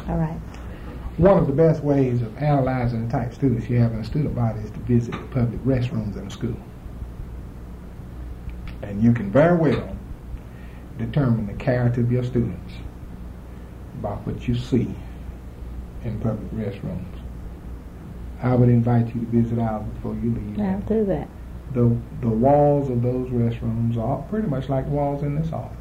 All right. One of the best ways of analyzing the type of students you have in a student body is to visit the public restrooms in a school. And you can very well determine the character of your students by what you see in public restrooms. I would invite you to visit ours before you leave. I'll do that. The walls of those restrooms are pretty much like walls in this office.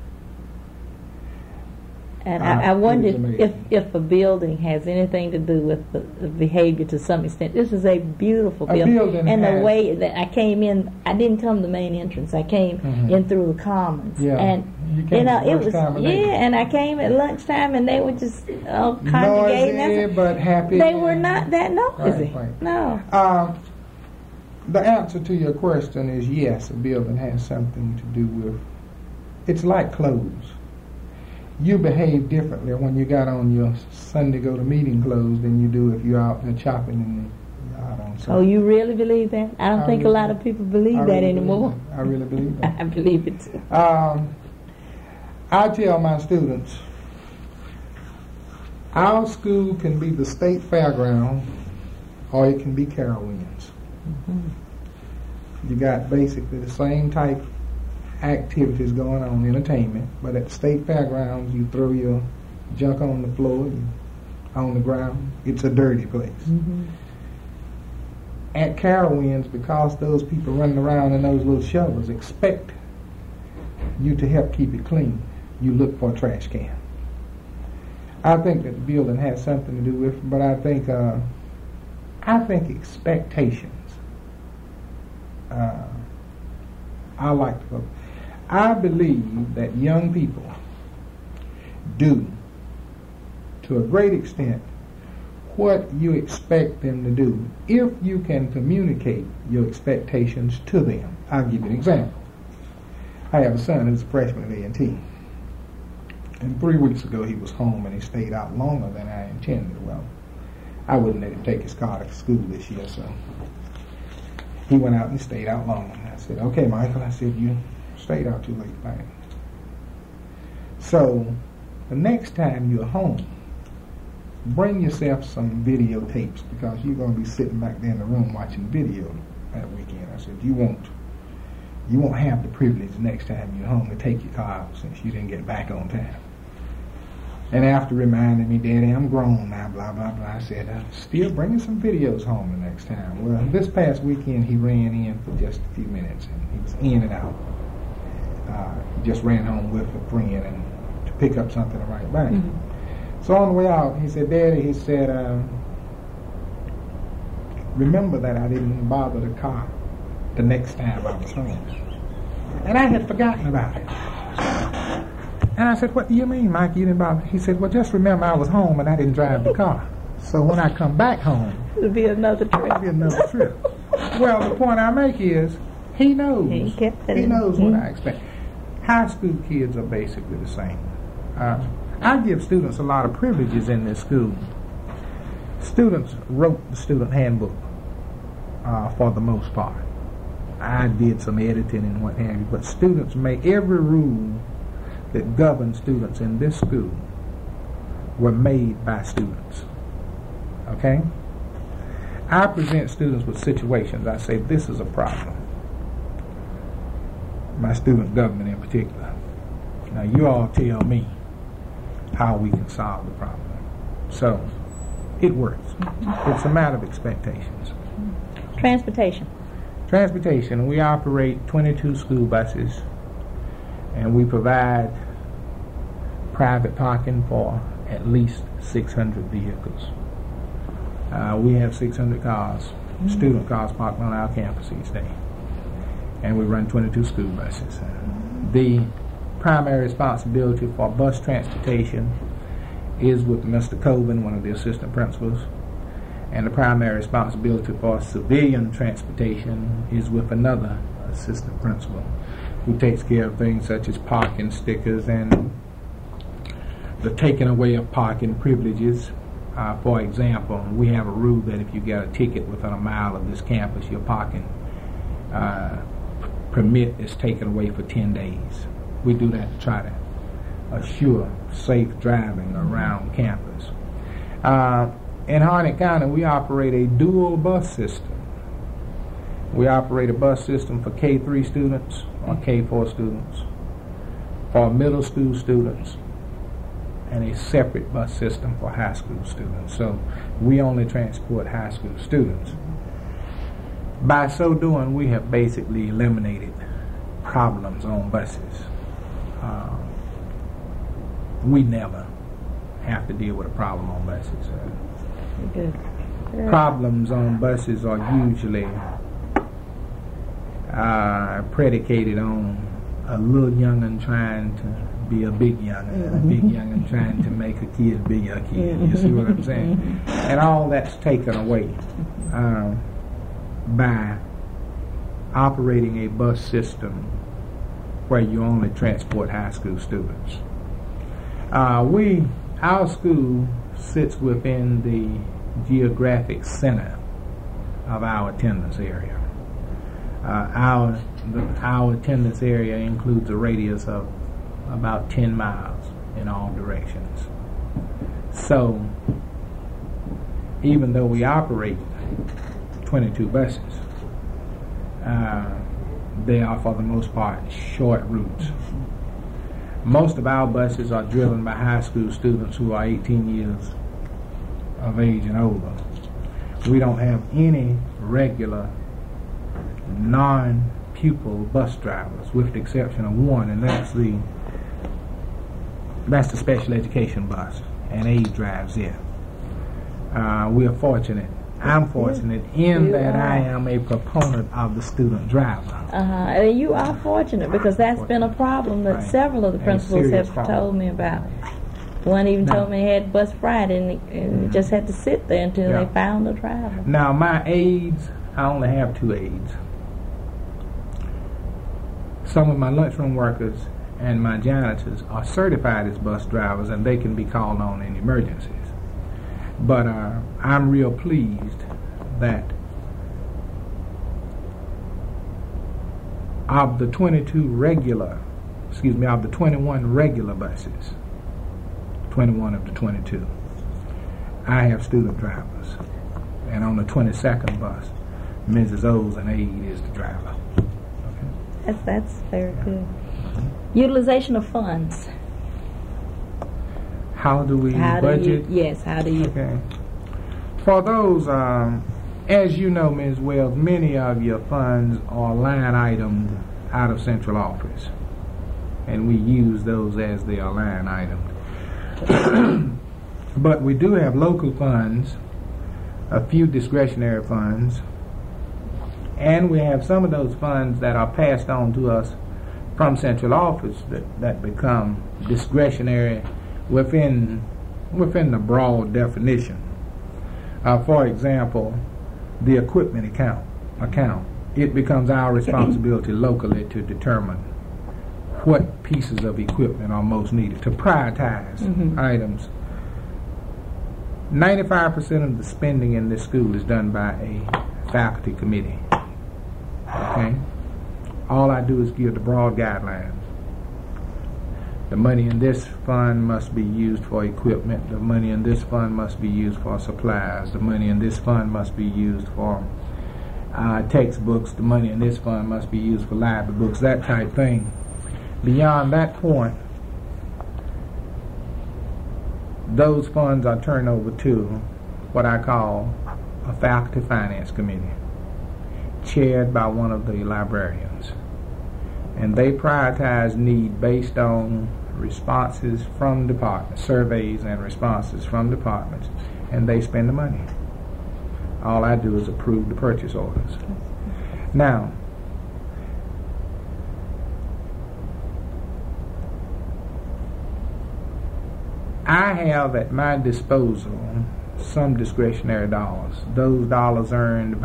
And I wonder if a building has anything to do with the behavior to some extent. This is a beautiful building. And the way that I came in, I didn't come the main entrance. I came in through the commons. Yeah. And it was and I came at lunchtime and they were just congregating. Noisy, but happy. They were not that noisy. Right. No. The answer to your question is yes, a building has something to do with, it's like clothes. You behave differently when you got on your Sunday go to meeting clothes than you do if you're out there chopping in the yard on Sunday. Oh, you really believe that? I don't think a lot of people believe that anymore. I really believe that. I believe it too. I tell my students, our school can be the state fairground or it can be Carowinds. You got basically the same type activities going on, entertainment, but at the state fairgrounds you throw your junk on the floor, on the ground. It's a dirty place. At Carowinds, because those people running around in those little shovels expect you to help keep it clean, you look for a trash can. I think that the building has something to do with it, but I think expectations. I believe that young people do, to a great extent, what you expect them to do if you can communicate your expectations to them. I'll give you an example. I have a son who's a freshman at A&T. And 3 weeks ago he was home and he stayed out longer than I intended. Well, I wouldn't let him take his car to school this year, so he went out and stayed out longer. I said, okay, Michael, I said, you stayed out too late tonight. So the next time you're home, bring yourself some videotapes because you're going to be sitting back there in the room watching video that weekend. I said, you won't have the privilege next time you're home to take your car out since you didn't get back on time. And after reminding me, Daddy, I'm grown now, blah, blah, blah, I said, still bringing some videos home the next time. Well, this past weekend he ran in for just a few minutes and he was in and out. Just ran home with a friend and to pick up something to write back. So on the way out, he said, Daddy, he said, remember that I didn't bother the car the next time I was home. And I had forgotten about it. And I said, what do you mean, Mike, you didn't bother? He said, well, just remember I was home and I didn't drive the car. So when I come back home, it'll be another trip. Well, the point I make is, he knows. He knows what I expect. High school kids are basically the same. I give students a lot of privileges in this school. Students wrote the student handbook for the most part. I did some editing and what have you, but students make every rule that governs students in this school were made by students. Okay? I present students with situations. I say, this is a problem. My student government in particular. Now you all tell me how we can solve the problem. So, it works. It's a matter of expectations. Transportation. We operate 22 school buses and we provide private parking for at least 600 vehicles. We have 600 cars, student cars parked on our campus each day. And we run 22 school buses. The primary responsibility for bus transportation is with Mr. Coben, one of the assistant principals. And the primary responsibility for civilian transportation is with another assistant principal who takes care of things such as parking stickers and the taking away of parking privileges. For example, we have a rule that if you get a ticket within a mile of this campus, your parking permit is taken away for 10 days. We do that to try to assure safe driving around campus. In Harnett County, we operate a dual bus system. We operate a bus system for K3 students or K4 students, for middle school students, and a separate bus system for high school students. So we only transport high school students. By so doing, we have basically eliminated problems on buses. We never have to deal with a problem on buses. Good. Problems on buses are usually predicated on a little young'un trying to be a big young'un, and a big young'un trying to make a kid be a kid. You see what I'm saying? And all that's taken away by operating a bus system where you only transport high school students. Our school sits within the geographic center of our attendance area. Our attendance area includes a radius of about 10 miles in all directions. So, even though we operate 22 buses, they are for the most part short routes. Most of our buses are driven by high school students who are 18 years of age and older. We don't have any regular non-pupil bus drivers, with the exception of one, and that's the special education bus, and Abe drives it. We are fortunate. I'm fortunate in that I am a proponent of the student driver. And you are fortunate, because that's been a problem that several of the principals have told me about. One even told me he had bus Friday, and just had to sit there until they found a driver. Now, my aides, I only have 2 aides. Some of my lunchroom workers and my janitors are certified as bus drivers, and they can be called on in emergencies. But I'm real pleased that of the 21 regular buses, 21 of the 22, I have student drivers. And on the 22nd bus, Mrs. O's and aide is the driver. Okay? That's very good. Utilization of funds. How do we budget? How do you? Okay. For those, as you know, Ms. Wells, many of your funds are line items out of central office, and we use those as they are line items. But we do have local funds, a few discretionary funds, and we have some of those funds that are passed on to us from central office that become discretionary within the broad definition. For example, the equipment account, it becomes our responsibility locally to determine what pieces of equipment are most needed, to prioritize items. 95% of the spending in this school is done by a faculty committee. Okay? All I do is give the broad guidelines. The money in this fund must be used for equipment. The money in this fund must be used for supplies. The money in this fund must be used for textbooks. The money in this fund must be used for library books, that type thing. Beyond that point, those funds are turned over to what I call a faculty finance committee, chaired by one of the librarians. And they prioritize need based on responses from departments, surveys and responses from departments, and they spend the money. All I do is approve the purchase orders. Now, I have at my disposal some discretionary dollars. Those dollars earned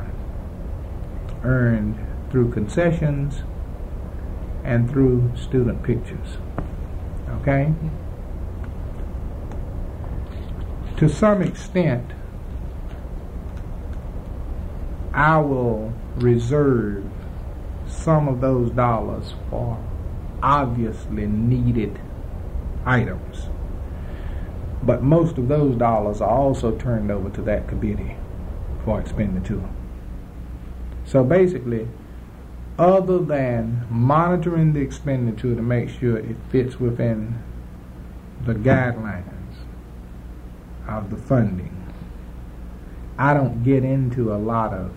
through concessions and through student pictures. Okay? To some extent, I will reserve some of those dollars for obviously needed items. But most of those dollars are also turned over to that committee for expenditure. So basically, other than monitoring the expenditure to make sure it fits within the guidelines of the funding, I don't get into a lot of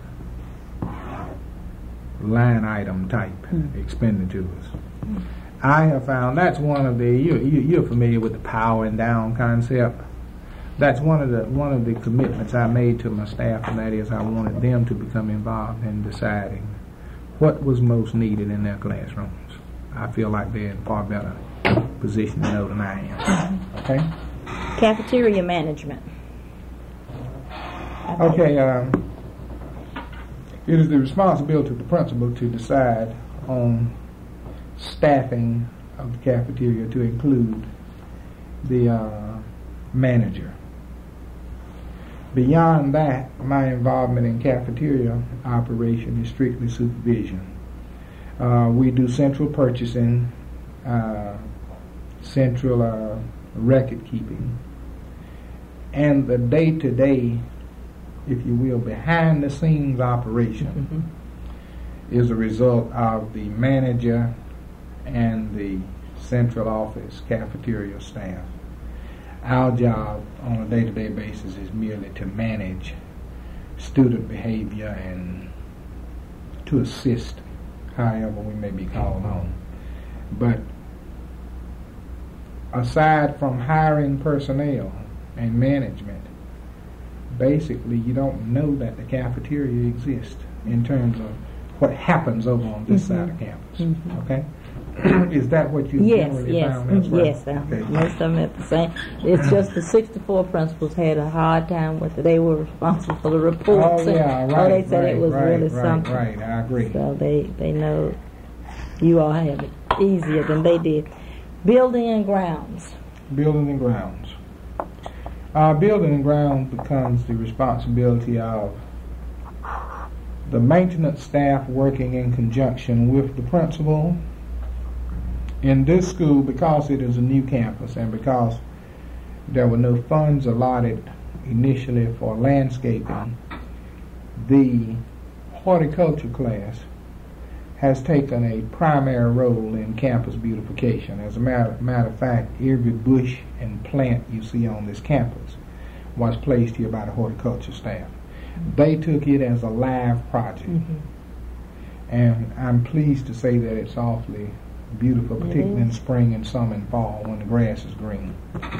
line item type expenditures. I have found that's one of the, you're familiar with the powering down concept. That's one of the commitments I made to my staff, and that is I wanted them to become involved in deciding what was most needed in their classrooms. I feel like they're in far better position to know than I am. Okay? Cafeteria management. Okay, it is the responsibility of the principal to decide on staffing of the cafeteria to include the manager. Beyond that, my involvement in cafeteria operation is strictly supervision. We do central purchasing, central record keeping, and the day-to-day, if you will, behind-the-scenes operation is a result of the manager and the central office cafeteria staff. Our job on a day-to-day basis is merely to manage student behavior and to assist however we may be called on. But aside from hiring personnel and management, basically you don't know that the cafeteria exists in terms of what happens over on this side of campus. Okay? Is that what you generally found? Yes, okay. Most of them at the same. It's just the 64 principals had a hard time with it. They were responsible for the reports. Oh, yeah, right. They said it was really something. Right, I agree. So they know you all have it easier than they did. Building and grounds. Building and grounds. Building and grounds becomes the responsibility of the maintenance staff working in conjunction with the principal. In this school, because it is a new campus and because there were no funds allotted initially for landscaping, the horticulture class has taken a primary role in campus beautification. As a matter of fact, every bush and plant you see on this campus was placed here by the horticulture staff. They took it as a live project. And I'm pleased to say that it's awfully beautiful, particularly in spring and summer and fall when the grass is green.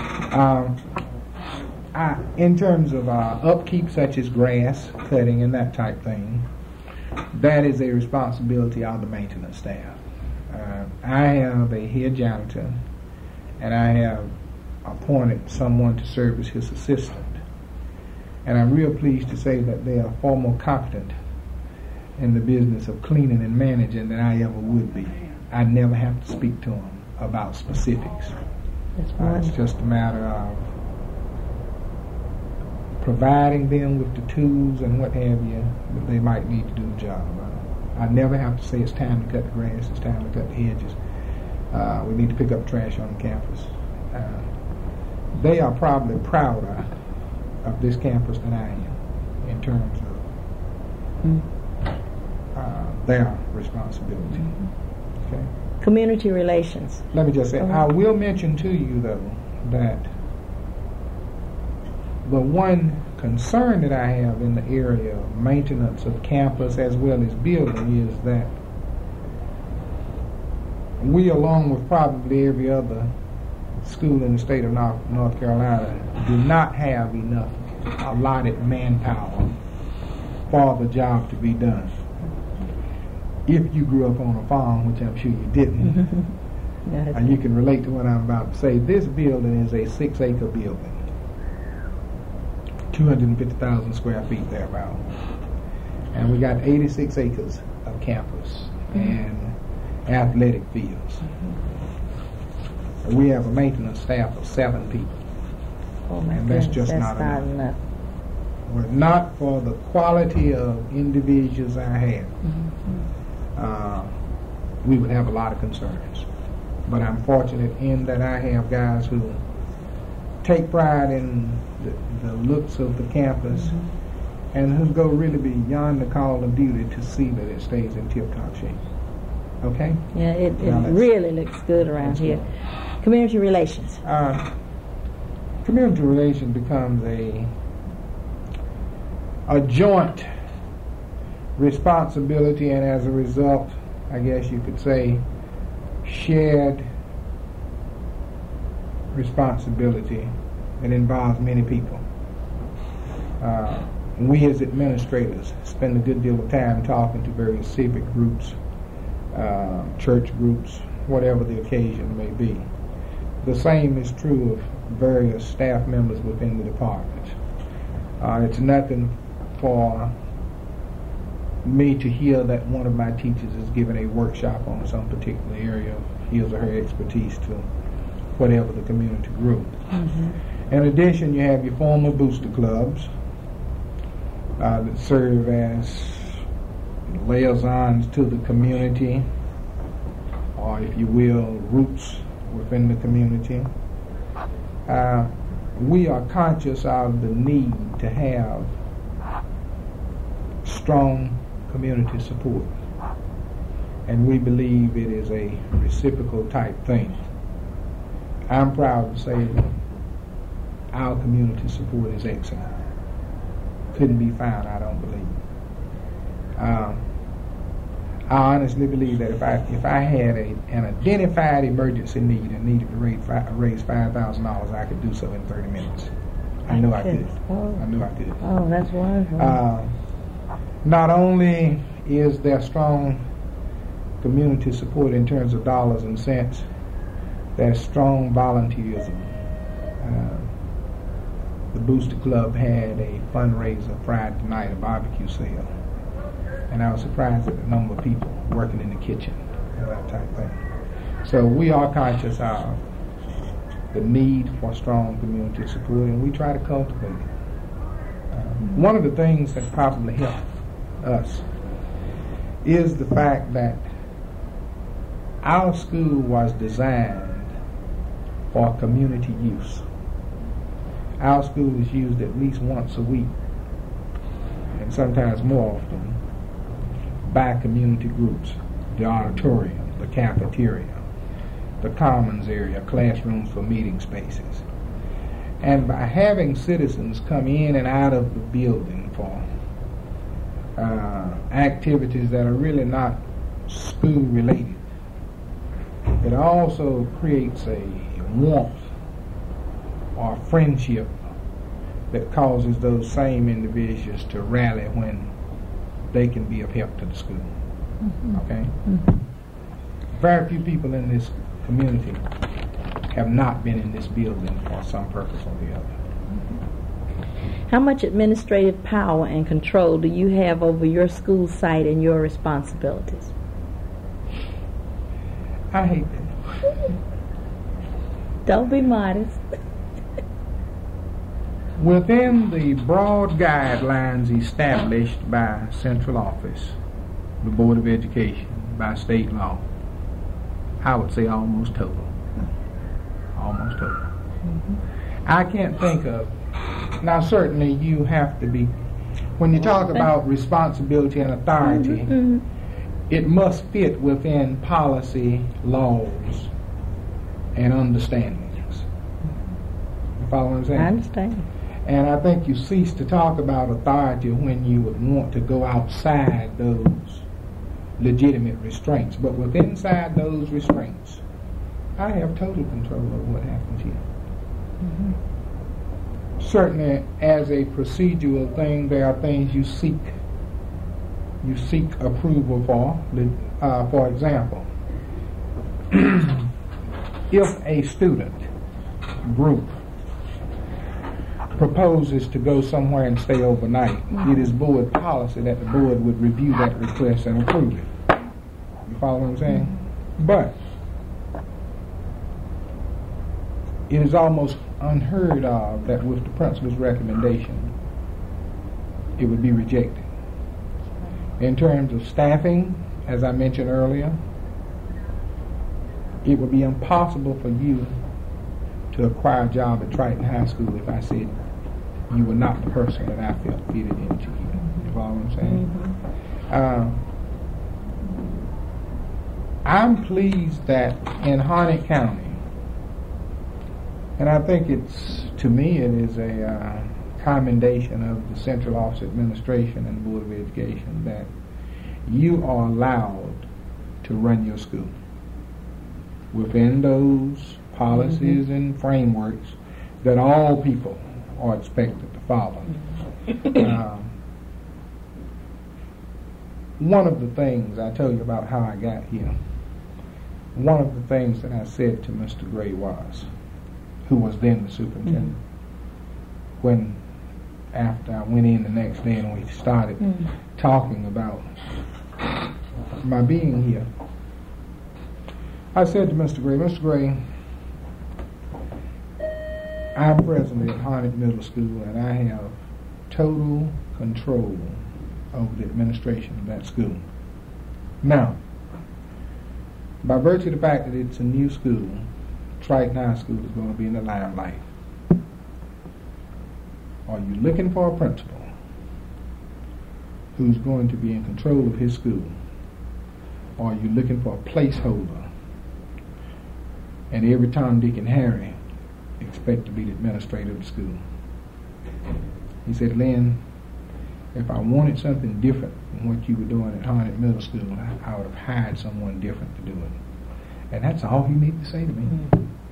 In terms of upkeep such as grass cutting and that type thing, that is a responsibility of the maintenance staff. I have a head janitor, and I have appointed someone to serve as his assistant. And I'm real pleased to say that they are far more competent in the business of cleaning and managing than I ever would be. I never have to speak to them about specifics. It's just a matter of providing them with the tools and what have you that they might need to do the job. I never have to say it's time to cut the grass, it's time to cut the hedges. We need to pick up trash on the campus. They are probably prouder of this campus than I am in terms of their responsibility. Okay. Community relations. Let me just say, I will mention to you, though, that the one concern that I have in the area of maintenance of campus as well as building is that we, along with probably every other school in the state of North Carolina, do not have enough allotted manpower for the job to be done. If you grew up on a farm, which I'm sure you didn't, and you can relate to what I'm about to say, this building is a 6-acre building, 250,000 square feet thereabout. And we got 86 acres of campus and athletic fields. We have a maintenance staff of 7 people. And that's just not enough. Were it not for the quality of individuals I have, we would have a lot of concerns. but I'm fortunate in that I have guys who take pride in the looks of the campus and who go really beyond the call of duty to see that it stays in tip-top shape. Okay? Yeah, it really looks good around here. Good. Community relations. Community relations becomes a joint responsibility, and as a result, I guess you could say, shared responsibility that involves many people. We as administrators spend a good deal of time talking to various civic groups, church groups, whatever the occasion may be. The same is true of various staff members within the department. It's nothing for me to hear that one of my teachers is giving a workshop on some particular area of his or her expertise to whatever the community group. In addition, you have your formal booster clubs that serve as liaisons to the community, or if you will, roots within the community. We are conscious of the need to have strong community support, and we believe it is a reciprocal type thing. I'm proud to say that our community support is excellent. Couldn't be found, I don't believe. I honestly believe that if I had an identified emergency need and needed to raise $5,000, I could do so in 30 minutes. I knew I could. I knew I could. Oh, that's wonderful. Not only is there strong community support in terms of dollars and cents, there's strong volunteerism. The Booster Club had a fundraiser Friday night, a barbecue sale, and I was surprised at the number of people working in the kitchen and that type of thing. So we are conscious of the need for strong community support, and we try to cultivate it. One of the things that probably helped us is the fact that our school was designed for community use. Our school is used at least once a week, and sometimes more often, by community groups. The auditorium, the cafeteria, the commons area, classrooms for meeting spaces. And by having citizens come in and out of the building for activities that are really not school related, it also creates a warmth or friendship that causes those same individuals to rally when they can be of help to the school. Okay? Very few people in this community have not been in this building for some purpose or the other. How much administrative power and control do you have over your school site and your responsibilities? I hate that. Don't be modest. Within the broad guidelines established by central office, the Board of Education, by state law, I would say almost total. Almost total. I can't think of, now certainly you have to be, when you talk about responsibility and authority, it must fit within policy, laws, and understandings. You follow what I'm saying? I understand. And I think you cease to talk about authority when you would want to go outside those legitimate restraints. But within inside those restraints, I have total control over what happens here. Certainly, as a procedural thing, there are things you seek approval for. For example, if a student group proposes to go somewhere and stay overnight, it is board policy that the board would review that request and approve it. You follow what I'm saying? But it is almost unheard of that with the principal's recommendation, it would be rejected. In terms of staffing, as I mentioned earlier, it would be impossible for you to acquire a job at Triton High School if I said you were not the person that I felt fitted into. You follow what I'm saying? I'm pleased that in Harnett County, and I think to me it is a commendation of the Central Office of Administration and the Board of Education that you are allowed to run your school within those policies and frameworks that all people are expected to follow. One of the things I tell you about how I got here, one of the things that I said to Mr. Gray was, who was then the superintendent, when after I went in the next day and we started talking about my being here, I said to Mr. Gray, I'm presently at Harnett Middle School and I have total control over the administration of that school. Now, by virtue of the fact that it's a new school, Triton High School is going to be in the limelight. Are you looking for a principal who's going to be in control of his school? Or are you looking for a placeholder and every Tom, Dick, and Harry expect to be the administrator of the school? He said, Lynn, if I wanted something different from what you were doing at Harnett Middle School, I would have hired someone different to do it. And that's all he needed to say to me.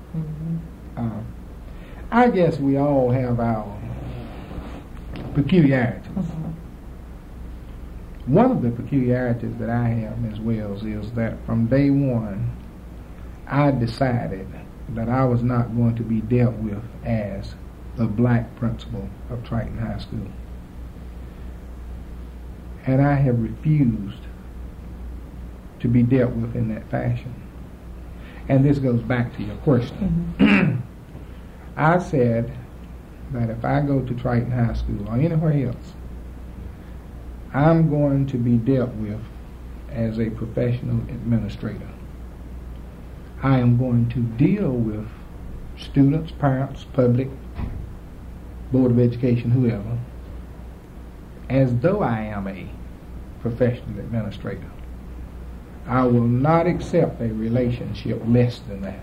I guess we all have our peculiarities. One of the peculiarities that I have, Ms. Wells, is that from day one, I decided that I was not going to be dealt with as the black principal of Triton High School. And I have refused to be dealt with in that fashion. And this goes back to your question. I said that if I go to Triton High School or anywhere else, I'm going to be dealt with as a professional administrator. I am going to deal with students, parents, public, Board of Education, whoever, as though I am a professional administrator. I will not accept a relationship less than that.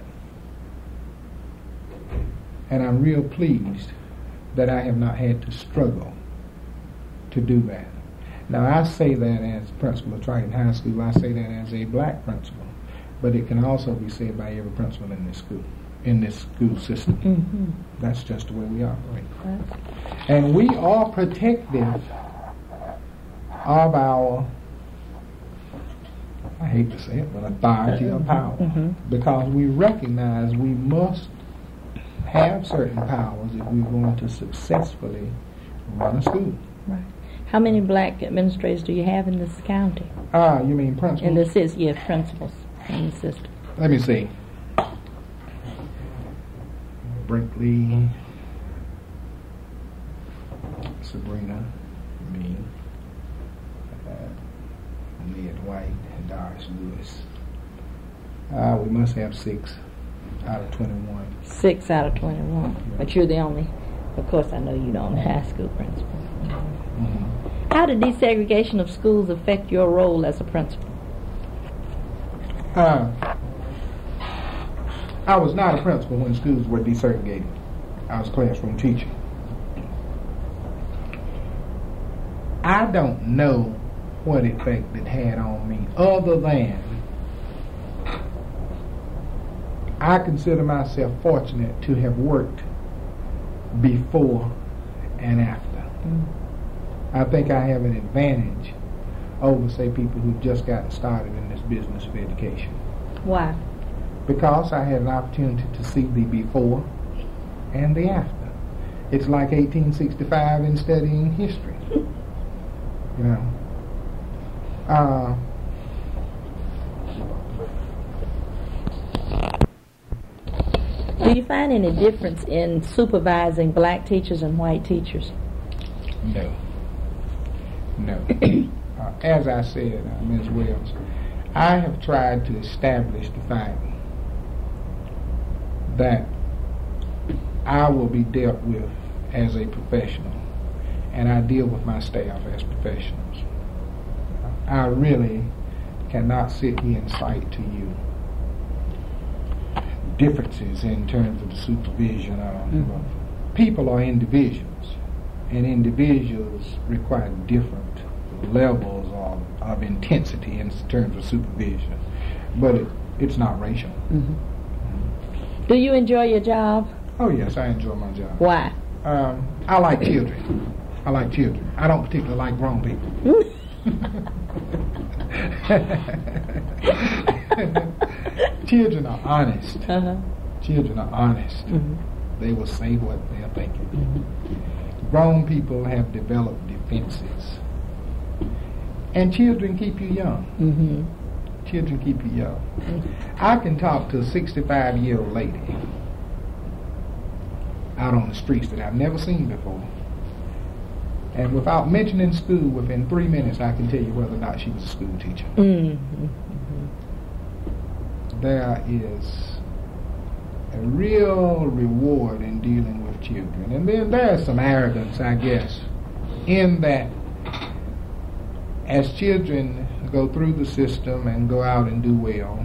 And I'm real pleased that I have not had to struggle to do that. Now, I say that as principal of Triton High School. I say that as a black principal. But it can also be said by every principal in this school system. That's just the way we operate. And we are protective of our, I hate to say it, but authority or power. Because we recognize we must have certain powers if we're going to successfully run a school. Right. How many black administrators do you have in this county? You mean principals? In this is, yeah, principals in the system. Let me see. Brinkley, Sabrina, me, Ned White, and Doris Lewis. We must have 6 out of 21. 6 out of 21. But you're the only, of course I know you're the only high school principal. How did desegregation of schools affect your role as a principal? I was not a principal when schools were desegregated. I was a classroom teacher. I don't know what effect it had on me other than I consider myself fortunate to have worked before and after. I think I have an advantage over, say, people who've just gotten started in this business of education. Why? Because I had an opportunity to see the before and the after. It's like 1865 in studying history. You know. Do you find any difference in supervising black teachers and white teachers? No. As I said, Ms. Wells, I have tried to establish the fact that I will be dealt with as a professional, and I deal with my staff as professionals. I really cannot sit here and cite to you differences in terms of the supervision. People are individuals, and individuals require different levels of intensity in terms of supervision, but it's not racial. Mm-hmm. Do you enjoy your job? Oh yes, I enjoy my job. Why? I like children. I don't particularly like grown people. Children are honest. Uh-huh. Children are honest. Mm-hmm. They will say what they're thinking. Mm-hmm. Grown people have developed defenses. And children keep you young. Mm-hmm. Children keep you young. Mm-hmm. I can talk to a 65-year-old lady out on the streets that I've never seen before. And without mentioning school, within 3 minutes I can tell you whether or not she was a school teacher. Mm-hmm. There is a real reward in dealing with children. And then there's some arrogance, I guess, in that as children go through the system and go out and do well,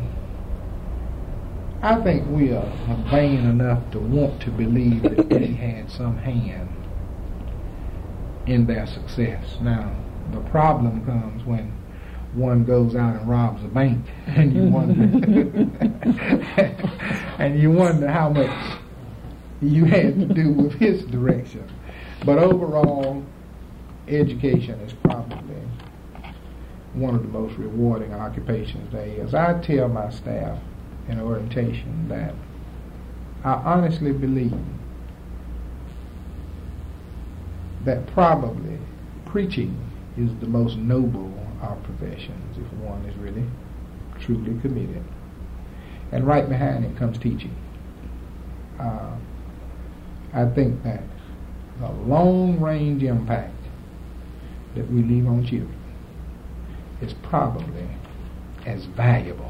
I think we are vain enough to want to believe that they had some hand in their success. Now, the problem comes when one goes out and robs a bank, and you wonder, and you wonder how much you had to do with his direction. But overall, education is probably one of the most rewarding occupations there is. I tell my staff in orientation that I honestly believe that probably preaching is the most noble of professions if one is really truly committed. And right behind it comes teaching. I think that the long-range impact that we leave on children is probably as valuable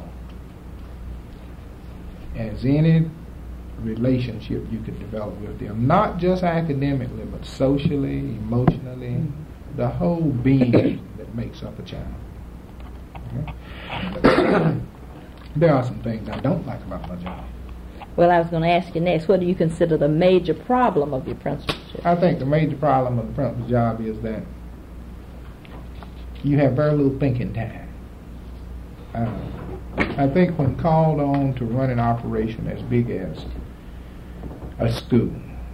as any relationship you could develop with them, not just academically, but socially, emotionally, the whole being that makes up a child. Okay? There are some things I don't like about my job. Well, I was going to ask you next, what do you consider the major problem of your principalship? I think the major problem of the principal's job is that you have very little thinking time. I think when called on to run an operation as big as a school,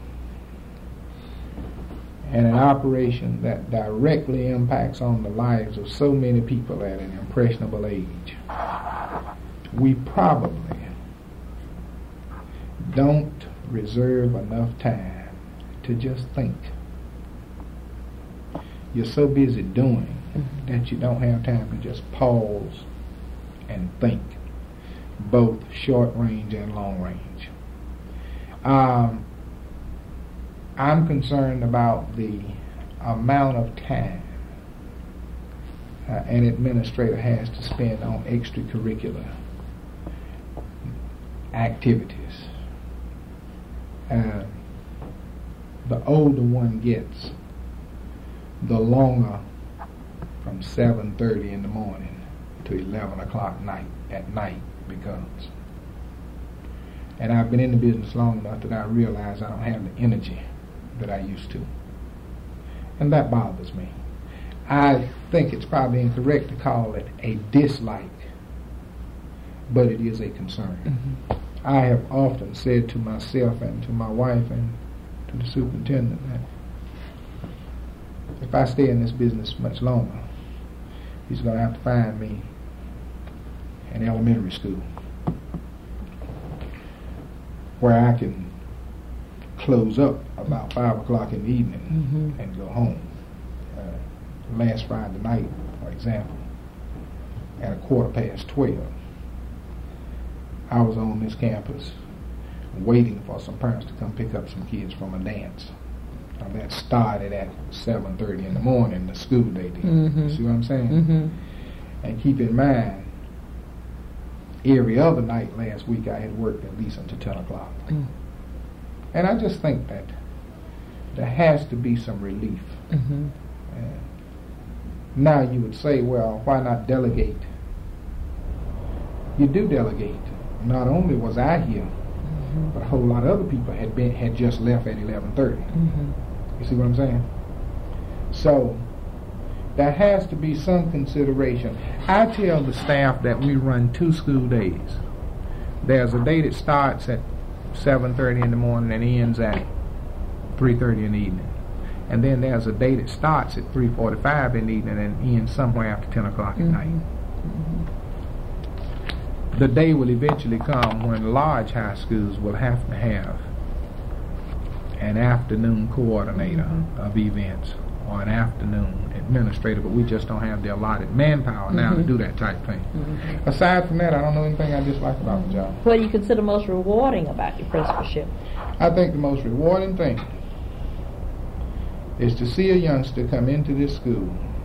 and an operation that directly impacts on the lives of so many people at an impressionable age, we probably don't reserve enough time to just think. You're so busy doing that you don't have time to just pause and think, both short range and long range. I'm concerned about the amount of time an administrator has to spend on extracurricular activities. The older one gets, the longer from 7:30 in the morning to 11 o'clock at night becomes. And I've been in the business long enough that I realize I don't have the energy that I used to. And that bothers me. I think it's probably incorrect to call it a dislike, but it is a concern. Mm-hmm. I have often said to myself and to my wife and to the superintendent that if I stay in this business much longer, he's going to have to find me an elementary school where I can close up about 5 o'clock in the evening and go home. Last Friday night, for example, at 12:15, I was on this campus waiting for some parents to come pick up some kids from a dance. Now that started at 7:30 in the morning, the school day did. Mm-hmm. See what I'm saying? Mm-hmm. And keep in mind, every other night last week I had worked at least until 10 o'clock. And I just think that there has to be some relief. Now you would say, well, why not delegate? You do delegate. Not only was I here, but a whole lot of other people had just left at 11:30. You see what I'm saying? So there has to be some consideration. I tell the staff that we run 2 school days. There's a day that starts at 7:30 in the morning and ends at 3:30 in the evening. And then there's a day that starts at 3:45 in the evening and ends somewhere after 10 o'clock at night. The day will eventually come when large high schools will have to have an afternoon coordinator of events or an afternoon administrator, but we just don't have the allotted manpower now to do that type thing. Aside from that, I don't know anything I dislike about the job. What do you consider most rewarding about your principalship? I think the most rewarding thing is to see a youngster come into this school